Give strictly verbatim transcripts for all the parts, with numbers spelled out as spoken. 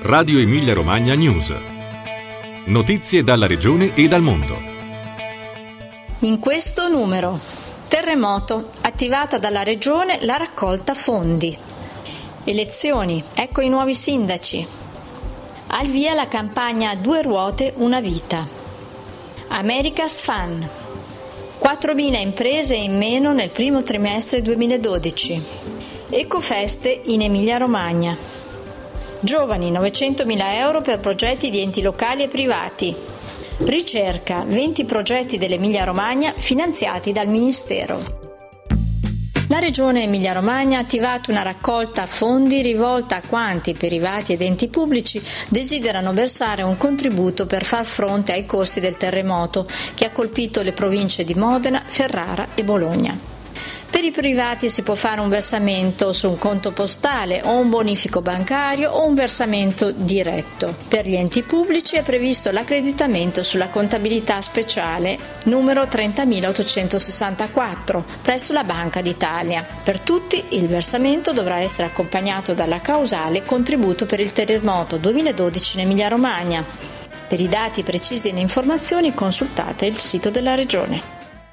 Radio Emilia Romagna News. Notizie dalla regione e dal mondo. In questo numero: terremoto, attivata dalla regione la raccolta fondi. Elezioni, ecco i nuovi sindaci. Al via la campagna Due ruote, una vita. America's Fan. quattromila imprese in meno nel primo trimestre duemiladodici. Ecofeste in Emilia Romagna. Giovani, novecentomila euro per progetti di enti locali e privati. Ricerca, venti progetti dell'Emilia Romagna finanziati dal Ministero. La Regione Emilia Romagna ha attivato una raccolta fondi rivolta a quanti, privati ed enti pubblici, desiderano versare un contributo per far fronte ai costi del terremoto che ha colpito le province di Modena, Ferrara e Bologna. Per i privati si può fare un versamento su un conto postale o un bonifico bancario o un versamento diretto. Per gli enti pubblici è previsto l'accreditamento sulla contabilità speciale numero trentamilaottocentosessantaquattro presso la Banca d'Italia. Per tutti il versamento dovrà essere accompagnato dalla causale contributo per il terremoto duemiladodici in Emilia Romagna. Per i dati precisi e le informazioni consultate il sito della Regione.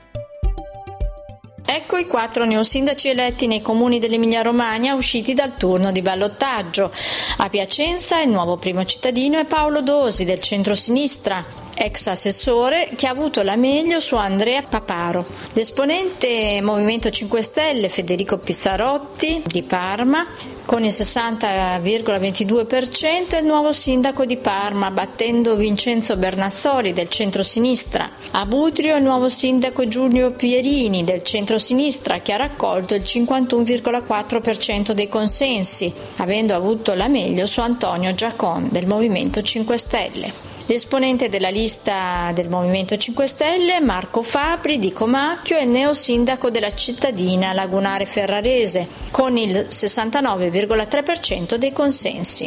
Ecco i quattro neosindaci eletti nei comuni dell'Emilia Romagna usciti dal turno di ballottaggio. A Piacenza il nuovo primo cittadino è Paolo Dosi del centrosinistra, ex assessore che ha avuto la meglio su Andrea Paparo. L'esponente Movimento cinque Stelle Federico Pizzarotti di Parma con il sessanta virgola ventidue per cento è il nuovo sindaco di Parma, battendo Vincenzo Bernazzoli del centrosinistra. A Budrio il nuovo sindaco Giulio Pierini del centrosinistra che ha raccolto il cinquantuno virgola quattro per cento dei consensi, avendo avuto la meglio su Antonio Giacon del Movimento cinque Stelle. L'esponente della lista del Movimento cinque Stelle, Marco Fabri di Comacchio, è il neosindaco della cittadina lagunare ferrarese, con il sessantanove virgola tre per cento dei consensi.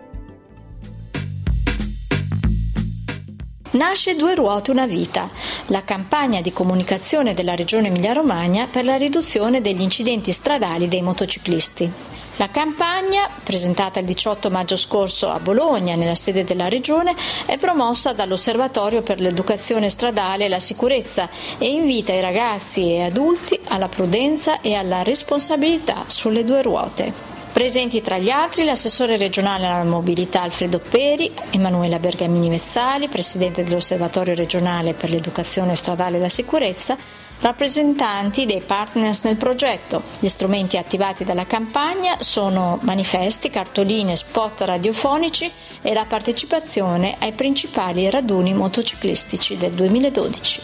Nasce Due ruote, una vita, la campagna di comunicazione della Regione Emilia-Romagna per la riduzione degli incidenti stradali dei motociclisti. La campagna, presentata il diciotto maggio scorso a Bologna, nella sede della Regione, è promossa dall'Osservatorio per l'Educazione Stradale e la Sicurezza e invita i ragazzi e adulti alla prudenza e alla responsabilità sulle due ruote. Presenti tra gli altri l'assessore regionale alla mobilità Alfredo Peri, Emanuela Bergamini Vessali, presidente dell'Osservatorio regionale per l'Educazione Stradale e la Sicurezza, rappresentanti dei partners nel progetto. Gli strumenti attivati dalla campagna sono manifesti, cartoline, spot radiofonici e la partecipazione ai principali raduni motociclistici del duemiladodici.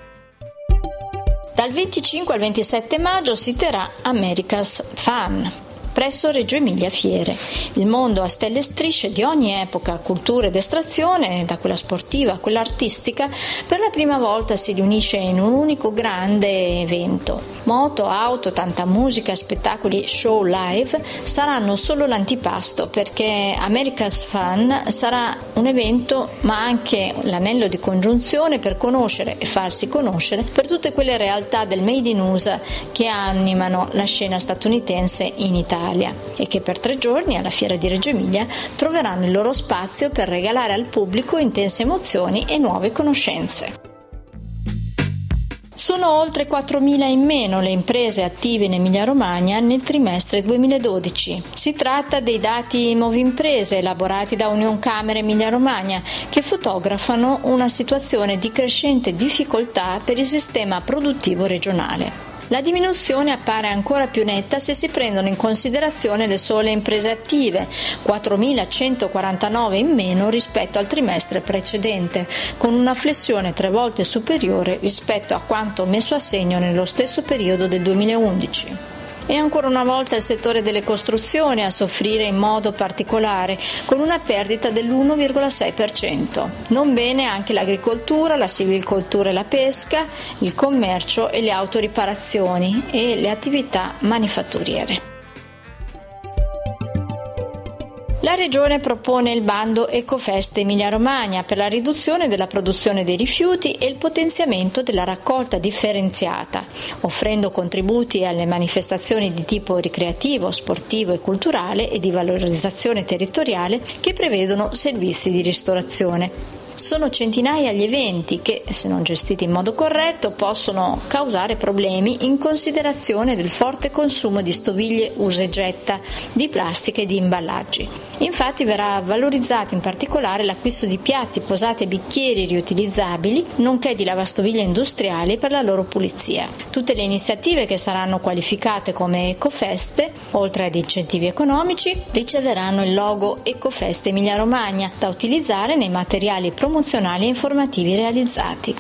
Dal venticinque al ventisette maggio si terrà America's Fan presso Reggio Emilia Fiere. Il mondo a stelle e strisce di ogni epoca, cultura ed estrazione, da quella sportiva a quella artistica, per la prima volta si riunisce in un unico grande evento. Moto, auto, tanta musica, spettacoli, show live saranno solo l'antipasto, perché America's Fan sarà un evento ma anche l'anello di congiunzione per conoscere e farsi conoscere per tutte quelle realtà del Made in U S A che animano la scena statunitense in Italia e che per tre giorni alla Fiera di Reggio Emilia troveranno il loro spazio per regalare al pubblico intense emozioni e nuove conoscenze. Sono oltre quattromila in meno le imprese attive in Emilia-Romagna nel trimestre duemiladodici. Si tratta dei dati Movimprese elaborati da Unioncamere Emilia-Romagna che fotografano una situazione di crescente difficoltà per il sistema produttivo regionale. La diminuzione appare ancora più netta se si prendono in considerazione le sole imprese attive, quattromilacentoquarantanove in meno rispetto al trimestre precedente, con una flessione tre volte superiore rispetto a quanto messo a segno nello stesso periodo del duemilaundici. E ancora una volta il settore delle costruzioni a soffrire in modo particolare, con una perdita dell'uno virgola sei per cento. Non bene anche l'agricoltura, la silvicoltura e la pesca, il commercio e le autoriparazioni e le attività manifatturiere. La Regione propone il bando Ecofest Emilia-Romagna per la riduzione della produzione dei rifiuti e il potenziamento della raccolta differenziata, offrendo contributi alle manifestazioni di tipo ricreativo, sportivo e culturale e di valorizzazione territoriale che prevedono servizi di ristorazione. Sono centinaia gli eventi che, se non gestiti in modo corretto, possono causare problemi in considerazione del forte consumo di stoviglie usa e getta, di plastica e di imballaggi. Infatti verrà valorizzato in particolare l'acquisto di piatti, posate e bicchieri riutilizzabili, nonché di lavastoviglie industriali per la loro pulizia. Tutte le iniziative che saranno qualificate come Ecofest, oltre ad incentivi economici, riceveranno il logo Ecofest Emilia-Romagna da utilizzare nei materiali promozionali e informativi realizzati.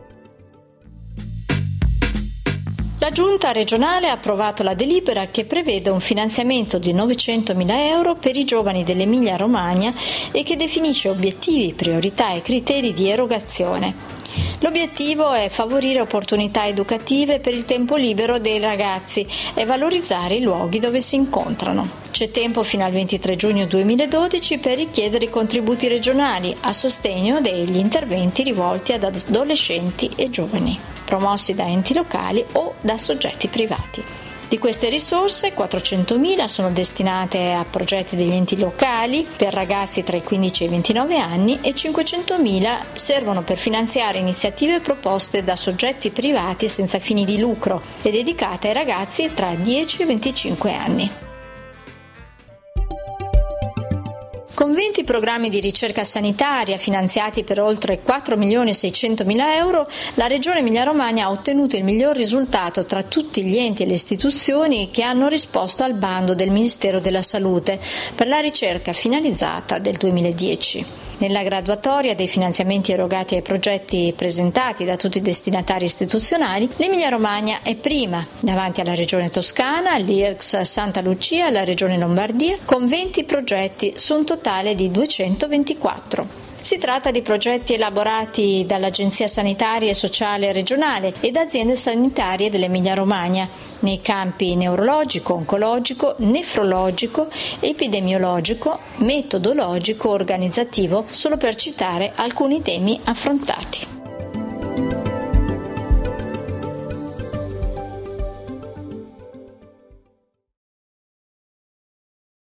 La Giunta regionale ha approvato la delibera che prevede un finanziamento di novecentomila euro per i giovani dell'Emilia-Romagna e che definisce obiettivi, priorità e criteri di erogazione. L'obiettivo è favorire opportunità educative per il tempo libero dei ragazzi e valorizzare i luoghi dove si incontrano. C'è tempo fino al ventitré giugno duemiladodici per richiedere i contributi regionali a sostegno degli interventi rivolti ad adolescenti e giovani, promossi da enti locali o da soggetti privati. Di queste risorse, quattrocentomila sono destinate a progetti degli enti locali per ragazzi tra i quindici e i ventinove anni e cinquecentomila servono per finanziare iniziative proposte da soggetti privati senza fini di lucro e dedicate ai ragazzi tra i dieci e i venticinque anni. Con venti programmi di ricerca sanitaria finanziati per oltre quattro milioni e seicentomila euro, la Regione Emilia-Romagna ha ottenuto il miglior risultato tra tutti gli enti e le istituzioni che hanno risposto al bando del Ministero della Salute per la ricerca finalizzata del duemiladieci. Nella graduatoria dei finanziamenti erogati ai progetti presentati da tutti i destinatari istituzionali, l'Emilia-Romagna è prima, davanti alla Regione Toscana, l'I R C S Santa Lucia e alla Regione Lombardia, con venti progetti su un totale di duecentoventiquattro. Si tratta di progetti elaborati dall'Agenzia Sanitaria e Sociale Regionale e da aziende sanitarie dell'Emilia-Romagna nei campi neurologico, oncologico, nefrologico, epidemiologico, metodologico, organizzativo, solo per citare alcuni temi affrontati.